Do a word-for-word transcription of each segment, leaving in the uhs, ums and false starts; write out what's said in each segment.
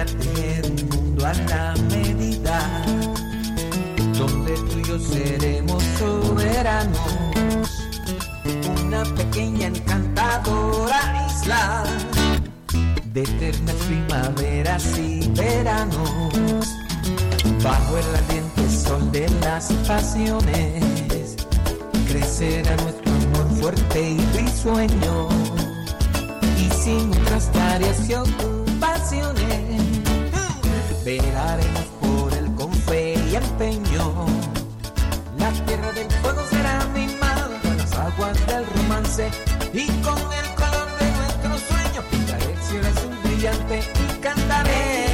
a tener un mundo a la medida, donde tú y yo seremos soberanos. Una pequeña encantadora isla de eternas primaveras y veranos, bajo el ardiente sol de las pasiones, crecerá nuestro amor fuerte y risueño, y sin otras tareas y ocupaciones, velaremos por él con fe y empeño. La tierra del fuego será mimada con las aguas del romance, y con el color de nuestro sueño pintaré el cielo azul brillante y cantaré.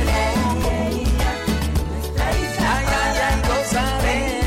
Ay, ay, ay, gozaremos.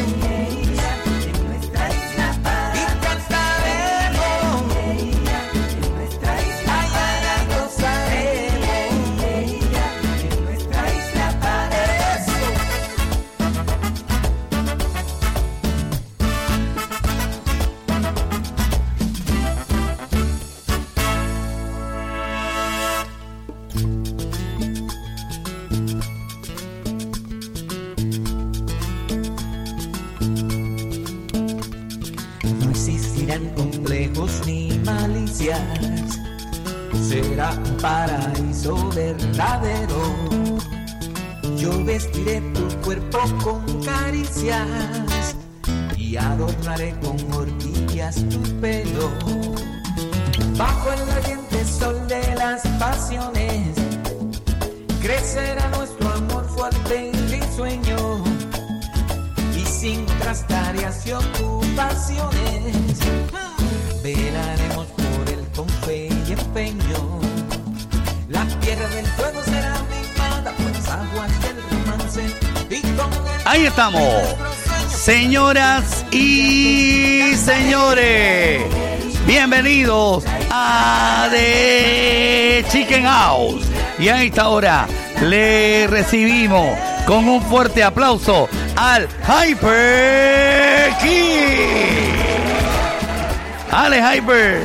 Complejos ni malicias, será un paraíso verdadero. Yo vestiré tu cuerpo con caricias y adornaré con orquídeas tu pelo. Bajo el ardiente sol de las pasiones, crecerá nuestro amor fuerte y risueño, y sin otras tareas y ocupaciones, velaremos por él con fe y empeño. La tierra del fuego será mimada por las aguas del romance, y con el... Ahí estamos, señoras y señores, bienvenidos a The Chicken House. Y a esta hora le recibimos con un fuerte aplauso al Hyper King. ¡Ale, Hyper!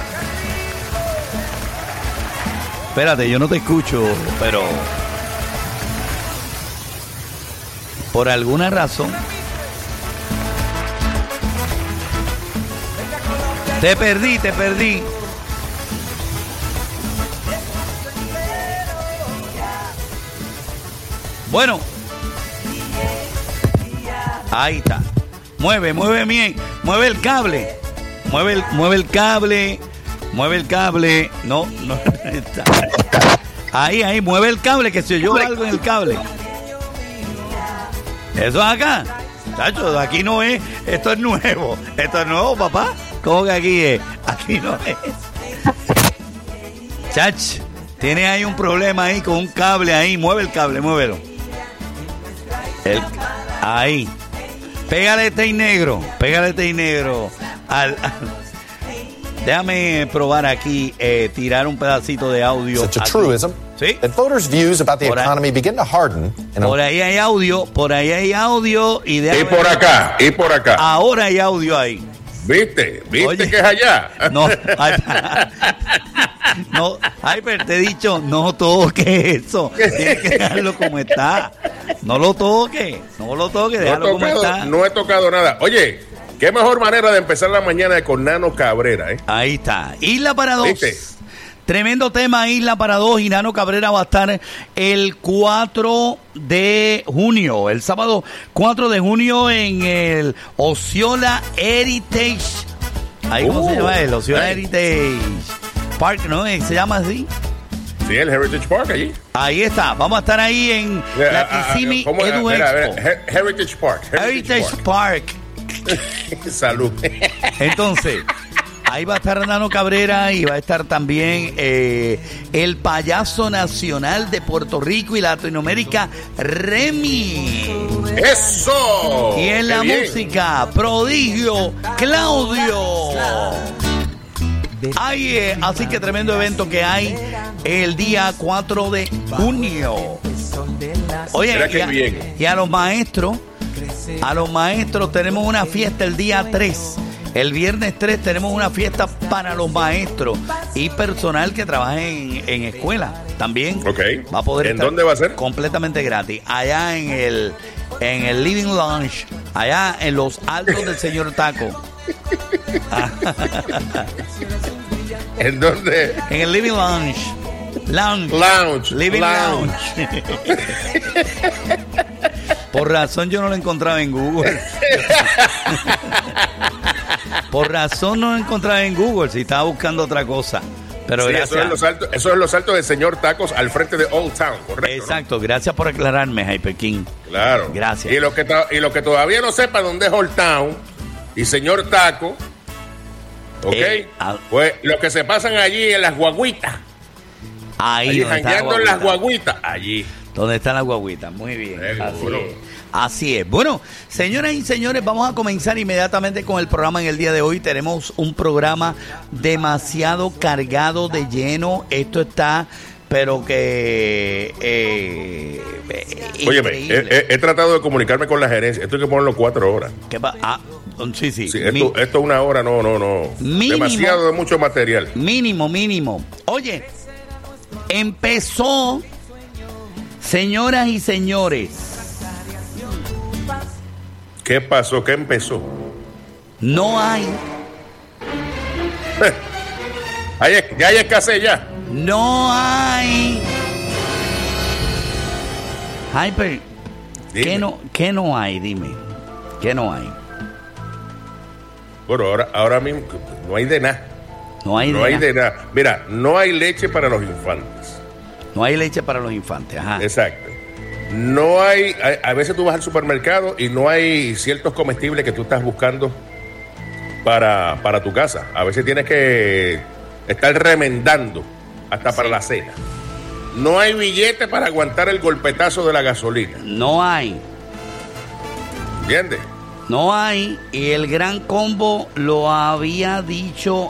Espérate, yo no te escucho, pero por alguna razón te perdí, te perdí. Bueno, ahí está. Mueve, mueve bien, mueve el cable. Mueve el, mueve el cable, mueve el cable, no, no, está. Ahí, ahí, mueve el cable, que se oyó algo en el cable. Eso es acá, chacho, aquí no es, esto es nuevo, esto es nuevo, papá. ¿Cómo que aquí es? Aquí no es. Chach, tiene ahí un problema ahí con un cable ahí, mueve el cable, muévelo. El, ahí. Pégale este negro, pégale este negro. Al, al, déjame probar aquí, eh, tirar un pedacito de audio. Such a truism. ¿Sí? That voters' views about the por economy ahí, begin to harden. Por ahí hay audio, por ahí hay audio y Y por ver, acá, y por acá. Ahora hay audio ahí. ¿Viste? ¿Viste? Oye, que es allá? No, allá. No, Hyper, te he dicho, no toques eso. Tienes que dejarlo como está. No lo toques, no lo toques, déjalo no tocado, como está. No he tocado nada. Oye, qué mejor manera de empezar la mañana con Nano Cabrera, ¿eh? Ahí está. Isla para dos. ¿Viste? Tremendo tema, Isla para dos. Y Nano Cabrera va a estar el cuatro de junio, el sábado cuatro de junio en el Osceola Heritage. Ahí, ¿cómo uh, se llama él? Osceola hey. Heritage Park, ¿no? ¿Se llama así? Sí, el Heritage Park allí. Ahí está. Vamos a estar ahí en yeah, la Kissimmee uh, uh, Edu mira, Expo. Mira, Heritage Park. Heritage, Heritage Park. Park. Salud. Entonces, ahí va a estar Nano Cabrera y va a estar también eh, el payaso nacional de Puerto Rico y Latinoamérica, Remy. ¡Eso! Y en la bien. música, Prodigio, Claudio. Ay, eh, así que tremendo evento que hay el día cuatro de junio. Oye, y a, y a los maestros, a los maestros tenemos una fiesta el día tres El viernes tres tenemos una fiesta para los maestros y personal que trabaja en, en escuela. También Ok. va a poder ¿En estar dónde va a ser? completamente gratis. Allá en el, en el Living Lounge, allá en los altos del señor Taco. ¿En dónde? En el Living Lounge. Lounge. Lounge. Living Lounge. Lounge. Por razón yo no lo encontraba en Google. Por razón no lo encontraba en Google si estaba buscando otra cosa. Pero Sí, gracias. eso, es los altos, eso es los altos del señor Tacos al frente de Old Town, ¿correcto? Exacto, gracias por aclararme, Hyper King. ¿no? Claro. Gracias. Y los que, to- y los que todavía no sepan dónde es Old Town y señor Taco, ¿ok? Eh, ah. Pues los que se pasan allí en las guaguitas, Ahí allí donde está la jangueando en las guaguita. guaguitas, allí. ¿Dónde están las guaguitas? Muy bien. Así Seguro. es. Así es. Bueno, señoras y señores, vamos a comenzar inmediatamente con el programa en el día de hoy. Tenemos un programa demasiado cargado de lleno. Esto está, pero que... Eh, eh, Óyeme, increíble. he, he- he tratado de comunicarme con la gerencia. Esto hay que ponerlo cuatro horas. ¿Qué pa- ah, sí, sí. Sí, Mi- esto, esto una hora, no, no, no. Mínimo. Demasiado de mucho material. Mínimo, mínimo. Oye, empezó, señoras y señores, ¿Qué pasó? ¿Qué empezó? no hay, Hay, ya hay escasez ya. no hay. Hyper, ¿qué Dime. no, ¿qué no hay? Dime, ¿qué no hay? Bueno, ahora, ahora mismo no hay de nada. No hay, No de hay nada. de nada. Mira, no hay leche para los infantes. No hay leche para los infantes. Ajá. Exacto. No hay, a, a veces tú vas al supermercado y no hay ciertos comestibles que tú estás buscando para, para tu casa. A veces tienes que estar remendando hasta para la cena. No hay billete para aguantar el golpetazo de la gasolina. No hay, ¿Entiendes? no hay. Y el gran combo lo había dicho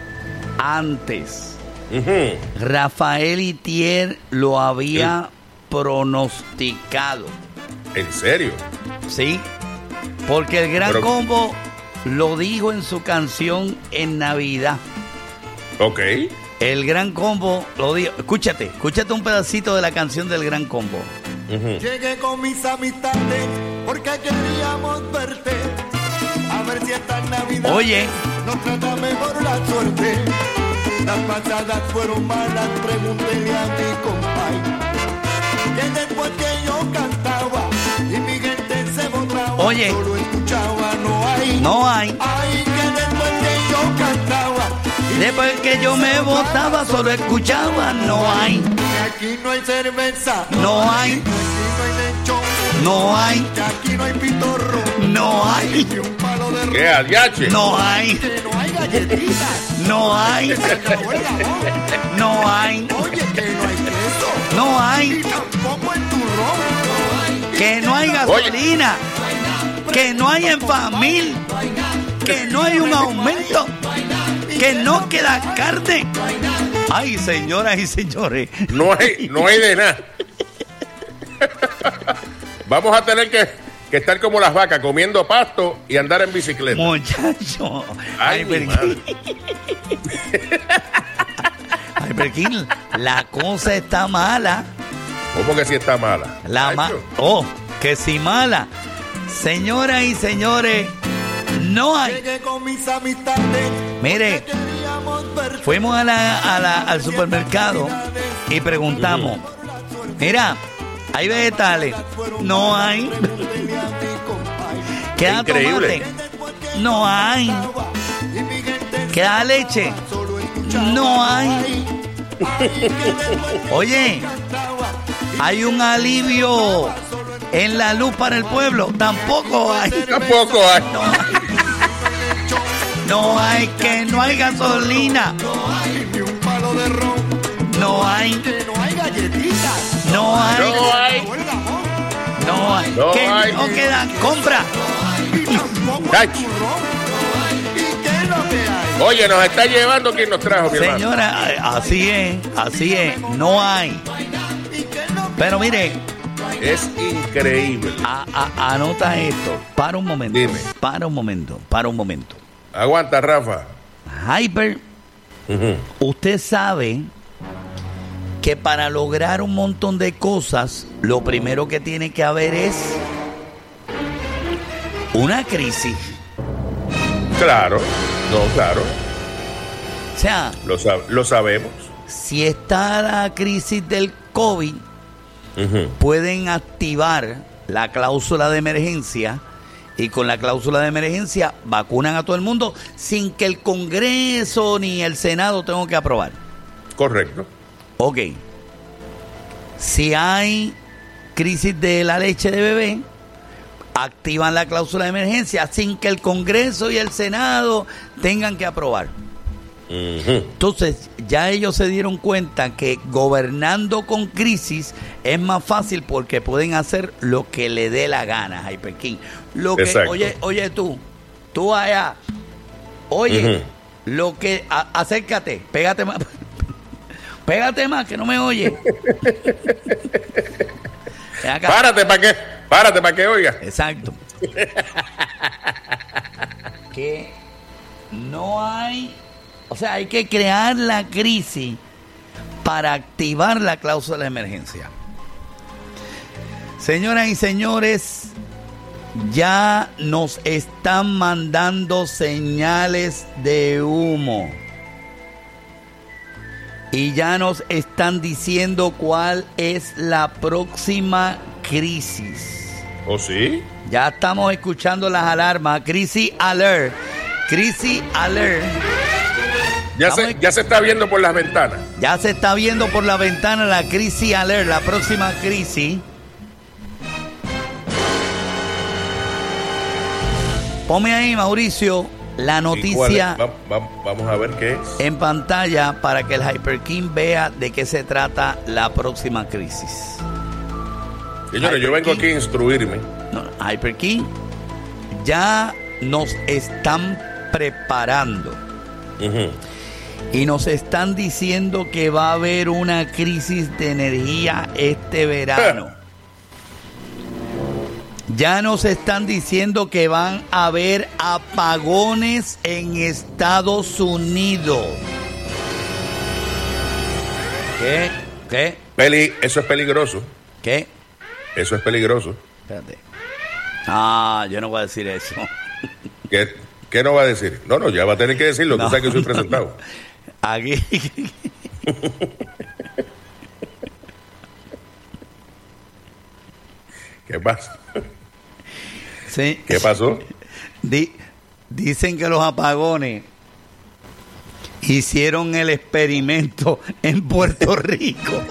antes. Ujú. Rafael Itier lo había pronosticado, ¿En serio? ¿sí? Porque el Gran Pero- Combo lo dijo en su canción en Navidad. Ok. El Gran Combo lo dijo. Escúchate, escúchate un pedacito de la canción del Gran Combo. Ujú. Llegué con mis amistades porque queríamos verte. A ver si esta Navidad Oye, nos trata mejor la suerte. Las pasadas fueron malas, pregúntele a mi compay. Que después que yo cantaba y mi gente se botaba, Oye. solo escuchaba, no hay. no hay. Ay, que después que yo cantaba y Después que yo me votaba, solo escuchaba. No hay, que aquí no hay cerveza, no hay, que aquí no hay lechón, no hay, que aquí no hay pitorro, no hay, ni un palo de ¿Qué, Adiache? no hay, que no hay galletitas, no hay, se acabó el jabón. no hay, Oye, que no hay queso, no y hay, tampoco el turrón. que no hay gasolina, que no hay en familia, que no hay un aumento, que no queda carne. Ay, señoras y señores, No hay, no hay de nada. Vamos a tener que, que estar como las vacas, comiendo pasto y andar en bicicleta. muchachos. Ay, mi madre. Ay, Perkin, la cosa está mala. ¿Cómo que si está mala? La ma Nacho. oh, que si mala. Señoras y señores, no hay. Llegué con mis amistades. Mire, porque queríamos verte. fuimos a la, a la- al supermercado y preguntamos, mira, ¿hay vegetales? No hay. Pregúntele a mi compay. ¿Queda Increíble. tomate? No hay. Y mi gente ¿Queda leche? solo escuchaba, No hay. ay, que después que Oye, cantaba hay un alivio en la luz para el pueblo. Tampoco hay. Tampoco hay. No hay. No hay, que no hay gasolina. ni un palo de ron, No hay, que no hay galletitas, no hay, No hay. o el jabón, no hay. No Que hay. no quedan compra. y tampoco el Nacho. turrón. ¿Y qué es lo que hay? Oye, nos está llevando quien nos trajo, mi hermano. Señora, así es, así es. No hay. ¿Y qué es lo que Pero mire, Es increíble. a- a- anota esto. Para un momento. Dime. Para un momento. Para un momento. Aguanta, Rafa. Hyper, Ujú. usted sabe que para lograr un montón de cosas, lo primero que tiene que haber es una crisis. Claro, no, claro. O sea, Lo, sab- lo sabemos. si está la crisis del COVID, Ujú. pueden activar la cláusula de emergencia y con la cláusula de emergencia vacunan a todo el mundo sin que el Congreso ni el Senado tengan que aprobar. Correcto. Ok. Si hay crisis de la leche de bebé, activan la cláusula de emergencia sin que el Congreso y el Senado tengan que aprobar. Ujú. Entonces, ya ellos se dieron cuenta que gobernando con crisis es más fácil porque pueden hacer lo que le dé la gana, Hyper King. Lo que, Exacto. oye, oye tú, tú allá, oye, Ujú. lo que, a- acércate, pégate más, pégate más, que no me oye. Ven acá. Párate para que, párate para que oiga. Exacto. Que no hay, o sea, hay que crear la crisis para activar la cláusula de emergencia. Señoras y señores, ya nos están mandando señales de humo. Y ya nos están diciendo cuál es la próxima crisis. ¿Oh, sí? Ya estamos escuchando las alarmas. Crisis alert. Crisis alert. Ya Vamos se, a- ya se está viendo por las ventanas. Ya se está viendo por la ventana la crisis alert, la próxima crisis. Ponme ahí, Mauricio, la ¿Y cuál noticia es? Va- va- vamos a ver qué es. en pantalla para que el Hyper King vea de qué se trata la próxima crisis. Señores, yo vengo aquí a instruirme. No, Hyper King, ya nos están preparando Ujú. y nos están diciendo que va a haber una crisis de energía este verano. Ya nos están diciendo que van a haber apagones en Estados Unidos. ¿Qué? ¿Qué? Peli, eso es peligroso. ¿Qué? Eso es peligroso. Espérate. Ah, yo no voy a decir eso. ¿Qué, qué no va a decir? No, no, ya va a tener que decirlo. No, Tú sabes que soy no, presentado. no. Aquí. ¿Qué pasa? Sí. ¿Qué pasó? Di- dicen que los apagones hicieron el experimento en Puerto Rico.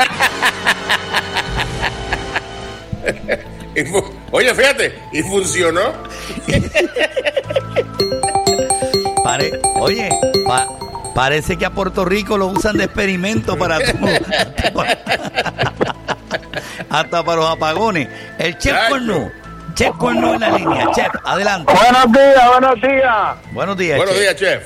Y fu- Oye, fíjate, y funcionó. Pare- Oye, pa- parece que a Puerto Rico lo usan de experimento para todo. Hasta para los apagones. El Chef Chacho. Cornu. Chef Cornu en la línea. Chef, adelante. Buenos días, buenos días. Buenos días, Buenos Chef. días, chef.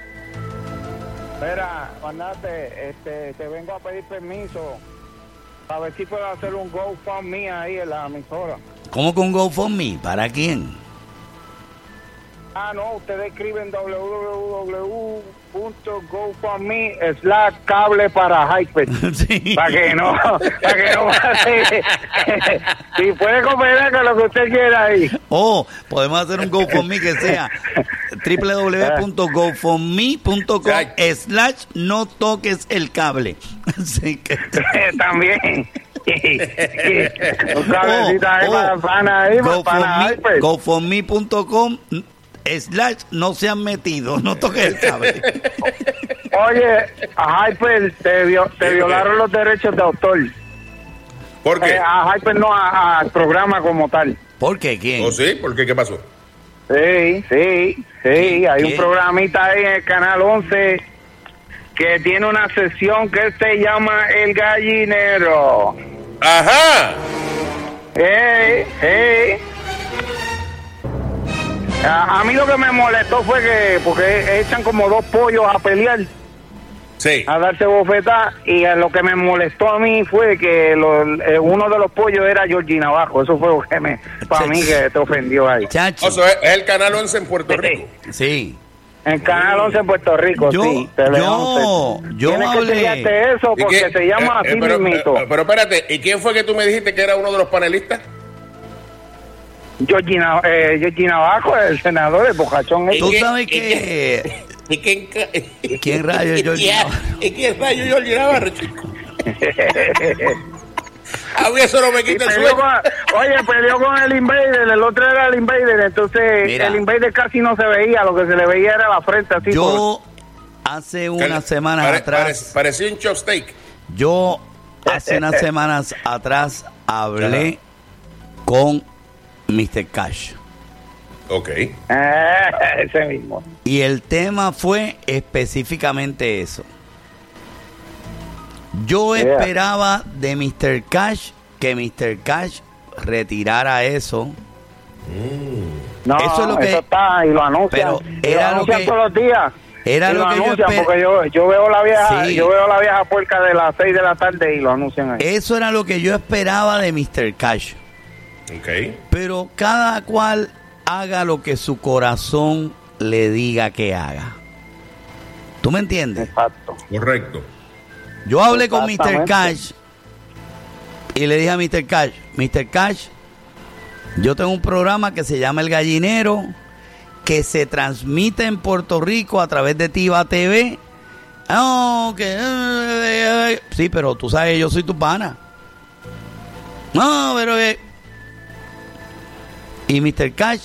Mira, mandate, este, te vengo a pedir permiso para ver si puedo hacer un GoFundMe ahí en la emisora. ¿Cómo con GoFundMe? ¿Para quién? Ah, no, ustedes escriben w w w punto gofundme slash cable para Hyper. Sí. Para que no, para que no pase. Si puede cooperar con lo que usted quiera ahí. Oh, podemos hacer un GoFundMe que sea w w w punto gofundme punto com slash no toques el cable. Así que... También. Un Oh, cablecito ahí oh. para pana ahí, para GoFundMe, Hyper. GoFundMe punto com slash no se han metido, no toques el cable. Oye, a Hyper te, vio- te violaron los derechos de autor. ¿Por qué? Eh, a Hyper no, a- al programa como tal. ¿Por qué? ¿Quién? ¿Oh, sí? ¿Por qué? ¿Qué pasó? Sí, sí, sí. Hay ¿Qué? un programita ahí en el Canal once que tiene una sesión que se llama El Gallinero. ¡Ajá! Hey, hey. A, a mí lo que me molestó fue que, porque echan como dos pollos a pelear, Sí. a darse bofetas, y a lo que me molestó a mí fue que lo- eh, uno de los pollos era Georgina Abajo. Eso fue lo que me, para mí que te ofendió ahí. Chacho. O sea, es el Canal once en Puerto Rico. Sí. En Canal once en Puerto Rico, Yo- sí. Tele yo- once. yo Tienes hablé- que chequearte eso ¿Y porque quién- se llama eh, así eh, pero, mismito. eh, pero espérate, ¿y quién fue que tú me dijiste que era uno de los panelistas? Georgina, eh, Georgina Bajo, el senador, el bocachón. Tú ese. sabes que... ¿Y quién, ¿Quién rayos Georgie Navarro? ¿Y quién rayos Georgie Navarro, chico? A mí eso no me Y quita el peleó sueño. con- oye, peleó con el Invader, el otro era el Invader, entonces Mira. el Invader casi no se veía, lo que se le veía era la frente así. por- Yo hace unas semanas Pare- atrás... pare- parecía un chop steak. Yo hace unas semanas atrás hablé con mister Cash. Ok. Eh, ese mismo. Y el tema fue específicamente eso. Yo Yeah. esperaba de mister Cash que mister Cash retirara eso. No, Eso es lo que- está, y lo anuncian. pero y era lo lo anuncian que- todos los días. era Y lo que yo anuncian esper- porque yo, yo veo la vieja, Sí. yo veo la vieja puerca de las seis de la tarde y lo anuncian ahí. Eso era lo que yo esperaba de mister Cash. Ok. Pero cada cual haga lo que su corazón le diga que haga. ¿Tú me entiendes? Exacto. Correcto. Yo hablé con mister Exactamente. Cash y le dije a mister Cash, mister Cash, yo tengo un programa que se llama El Gallinero, que se transmite en Puerto Rico a través de Tiva T V. Oh, que, eh, eh, sí, pero tú sabes, yo soy tu pana. No, pero... eh. Y mister Cash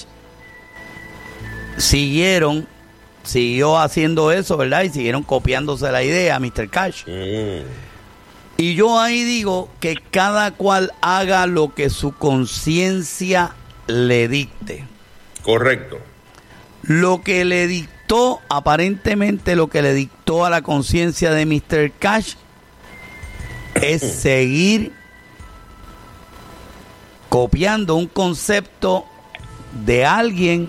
siguieron, siguió haciendo eso, ¿verdad? Y siguieron copiándose la idea, mister Cash. Mm. Y yo ahí digo que cada cual haga lo que su conciencia le dicte. Correcto. Lo que le dictó, aparentemente lo que le dictó a la conciencia de mister Cash es seguir copiando un concepto de alguien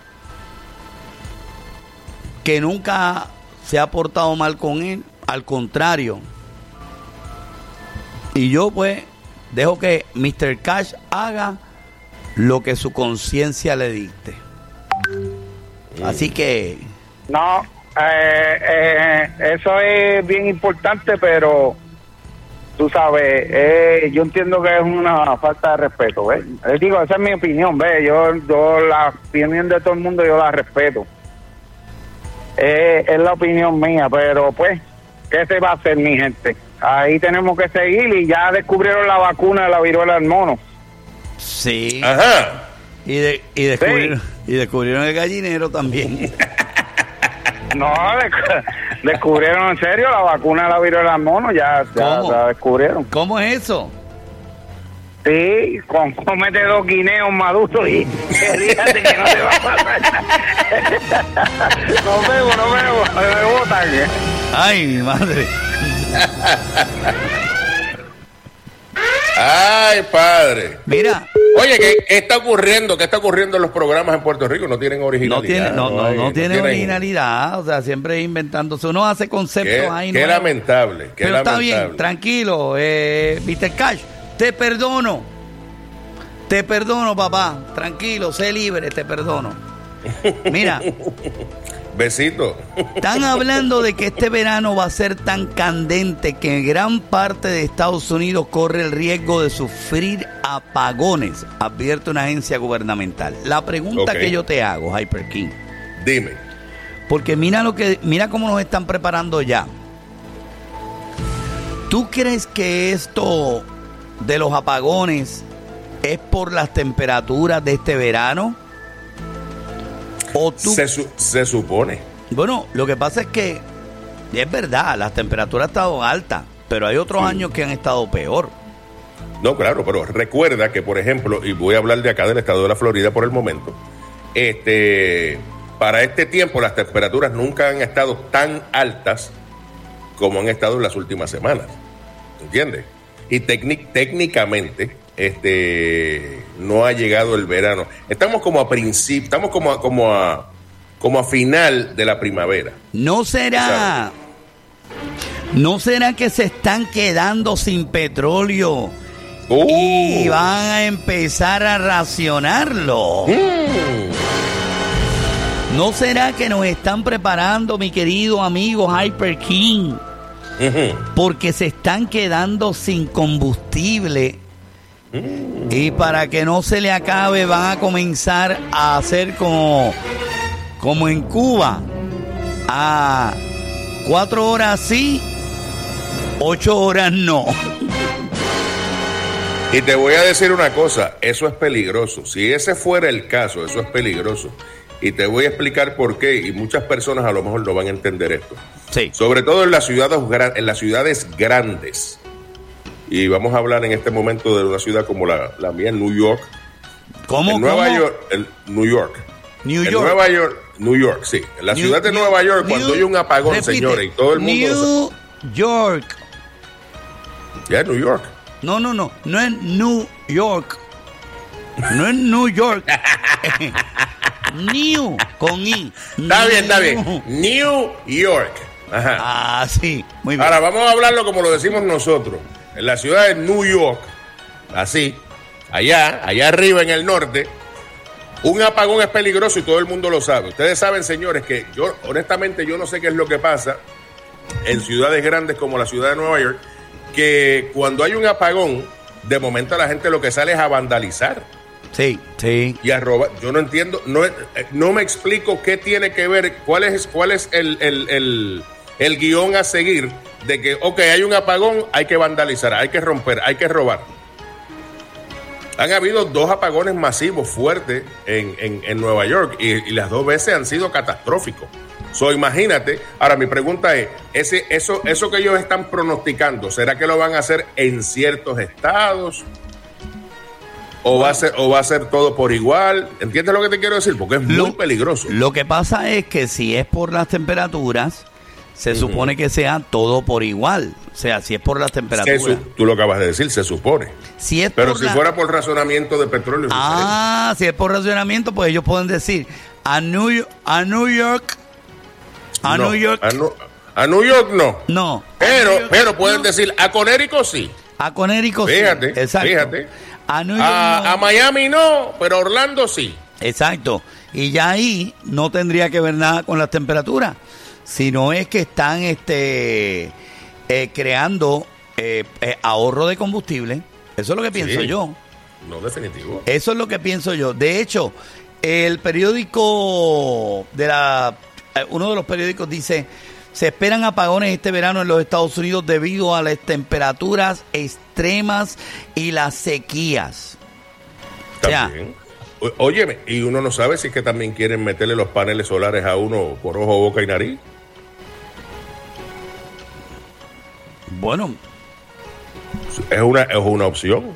que nunca se ha portado mal con él, al contrario. Y yo pues dejo que mister Cash haga lo que su conciencia le dicte. Así que No, eh, eh, eso es bien importante, pero tú sabes, eh, yo entiendo que es una falta de respeto, ¿ves? Les digo, esa es mi opinión, ¿ves? Yo, yo la opinión de todo el mundo yo la respeto. Eh, es la opinión mía, pero pues, ¿qué se va a hacer, mi gente? Ahí tenemos que seguir y ya descubrieron la vacuna de la viruela del mono. sí. Ajá. Y, de- y, descubrieron, y descubrieron el gallinero también. No, desc- descubrieron en serio la vacuna de la viruela del mono, ya, ya ¿Cómo? la descubrieron. ¿Cómo es eso? Sí, con cómete dos guineos maduros y fíjate que no te va a pasar nada. Nos vemos, nos vemos, me botan. Ay, mi madre. Ay, padre. Mira, Oye, ¿qué, qué está ocurriendo? ¿Qué está ocurriendo en los programas en Puerto Rico? No tienen no originalidad. tiene, no, no, hay- no tiene tienen- originalidad, o sea, siempre inventándose. Uno hace conceptos Qué, ahí. qué nuevos. lamentable. Qué Pero está lamentable. bien, tranquilo, eh, mister Cash, te perdono. Te perdono, papá. Tranquilo, sé libre, te perdono. Mira, Besito. están hablando de que este verano va a ser tan candente que gran parte de Estados Unidos corre el riesgo de sufrir apagones, advierte una agencia gubernamental. La pregunta Ok. que yo te hago, Hyper King, Dime. porque mira lo que, mira cómo nos están preparando ya. ¿Tú crees que esto de los apagones es por las temperaturas de este verano? ¿O tú? Se, su- se supone. Bueno, lo que pasa es que es verdad, las temperaturas han estado altas, pero hay otros Sí. años que han estado peor. No, claro, pero recuerda que, por ejemplo, y voy a hablar de acá del estado de la Florida por el momento, este, para este tiempo las temperaturas nunca han estado tan altas como han estado en las últimas semanas. ¿Entiendes? Y técnic- técnicamente este, no ha llegado el verano. Estamos como a principio, estamos como a, como a, como a final de la primavera. ¿No será, no será que se están quedando sin petróleo Uh. y van a empezar a racionarlo? Mm. ¿No será que nos están preparando, mi querido amigo Hyper King? Ujú. Porque se están quedando sin combustible. Mm. Y para que no se le acabe, van a comenzar a hacer como, como en Cuba. A cuatro horas sí, ocho horas no. Y te voy a decir una cosa, eso es peligroso. Si ese fuera el caso, eso es peligroso. Y te voy a explicar por qué. Y muchas personas a lo mejor no van a entender esto. Sí. Sobre todo en las ciudades, gran- en las ciudades grandes. Y vamos a hablar en este momento de una ciudad como la, la mía, New York. ¿Cómo? En Nueva cómo? York, en New York. New En York. Nueva York, New York, sí. En la New- ciudad de New- Nueva York, New- cuando hay un apagón, repite, señores, y todo el mundo lo New York. sabe. Ya, New York. No, no, no. No es New York. No es New York. New con I. Está bien, está New. bien. New York. Ajá. Ah, sí. Muy bien. Ahora vamos a hablarlo como lo decimos nosotros. En la ciudad de New York, así, allá, allá arriba en el norte, un apagón es peligroso y todo el mundo lo sabe. Ustedes saben, señores, que yo, honestamente, yo no sé qué es lo que pasa en ciudades grandes como la ciudad de Nueva York, que cuando hay un apagón, de momento la gente lo que sale es a vandalizar Sí, sí. y a robar. Yo no entiendo, no, no me explico qué tiene que ver, cuál es, cuál es el, el, el, el guión a seguir de que, ok, hay un apagón, hay que vandalizar, hay que romper, hay que robar. Han habido dos apagones masivos fuertes en, en, en Nueva York y, y las dos veces han sido catastróficos. So, imagínate, ahora mi pregunta es, ese, eso, eso que ellos están pronosticando, ¿será que lo van a hacer en ciertos estados? ¿O va a ser, o va a ser todo por igual? ¿Entiendes lo que te quiero decir? Porque es muy Lo- peligroso. Lo que pasa es que si es por las temperaturas, se Ujú. supone que sea todo por igual. O sea, si es por las Que temperaturas. su- tú lo acabas de decir, se supone. Si es Pero por si la- fuera por razonamiento de petróleo, es Ah, si es por racionamiento, pues ellos pueden decir a New York, a New York, a diferente. New No, York, A, Nu- a New York no. no. A Pero, New York, pero pueden no. decir, a Connecticut sí. A Connecticut, sí. Fíjate, Exacto. fíjate. A New York, A, no. a Miami no, pero a Orlando sí. Exacto. Y ya ahí no tendría que ver nada con las temperaturas, sino es que están este eh, creando eh, eh, ahorro de combustible. Eso es lo que pienso Sí. yo. No, definitivo. Eso es lo que pienso yo. De hecho, el periódico de la eh, uno de los periódicos dice: se esperan apagones este verano en los Estados Unidos debido a las temperaturas extremas y las sequías. O sea, También. O- Óyeme, y uno no sabe si es que también quieren meterle los paneles solares a uno por ojo, boca y nariz. bueno, Es una, es una opción.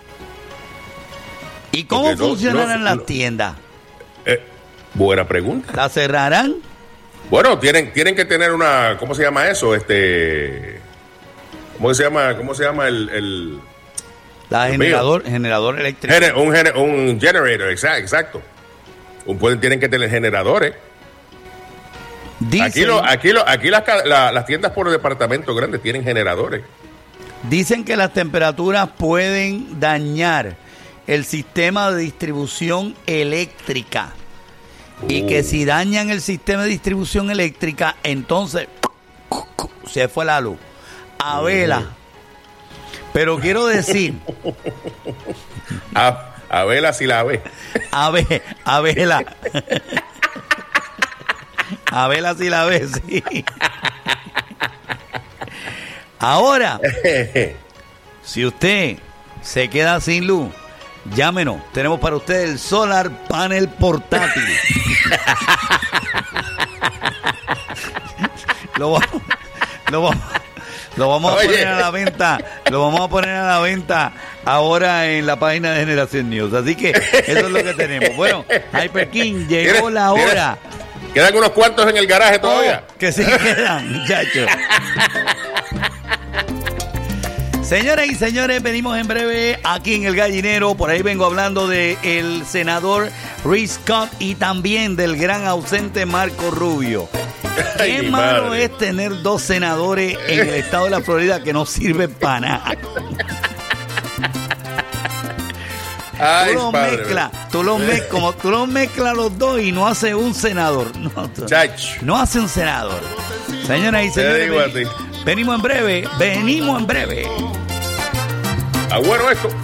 ¿y cómo Porque no- funcionarán no- las no- tiendas? Eh, buena pregunta. ¿Las cerrarán? Bueno, tienen, tienen que tener una, ¿cómo se llama eso? Este, ¿cómo se llama? ¿Cómo se llama el, el La Dios generador, generador eléctrico. Gener- un, gener- un generator? Exacto, exacto. Un, pueden, tienen que tener generadores. Dicen, Aquí, lo, aquí, lo, aquí las, ca- la- las tiendas por departamento grandes tienen generadores. dicen que las temperaturas pueden dañar el sistema de distribución eléctrica. Y que Uh. si dañan el sistema de distribución eléctrica, entonces se fue la luz. A vela. Pero quiero decir, A, a vela si la ve. a ver, a vela. A vela si la ves, sí. Ahora, si usted se queda sin luz, llámenos. Tenemos para usted el Solar Panel Portátil. lo, vamos, lo, vamos, lo vamos a Oye. poner a la venta. Lo vamos a poner a la venta ahora en la página de Generación News. Así que eso es lo que tenemos. Bueno, Hyper King, llegó ¿Tienes- la tienes- hora. Quedan unos cuantos en el garaje todavía. Oh, que se quedan, muchachos. Señoras y señores, venimos en breve aquí en El Gallinero. Por ahí vengo hablando del senador Rick Scott y también del gran ausente Marco Rubio. Ay, Qué mi malo madre. es tener dos senadores en el estado de la Florida que no sirven para nada. Ay, tú lo padre, mezclas, tú lo mezclas, como tú lo mezclas los dos y no hace un senador. No, tú- Chach. no hace un senador. Señoras y Te señores, digo a veni- ti. venimos en breve, venimos en breve. Ah, bueno esto.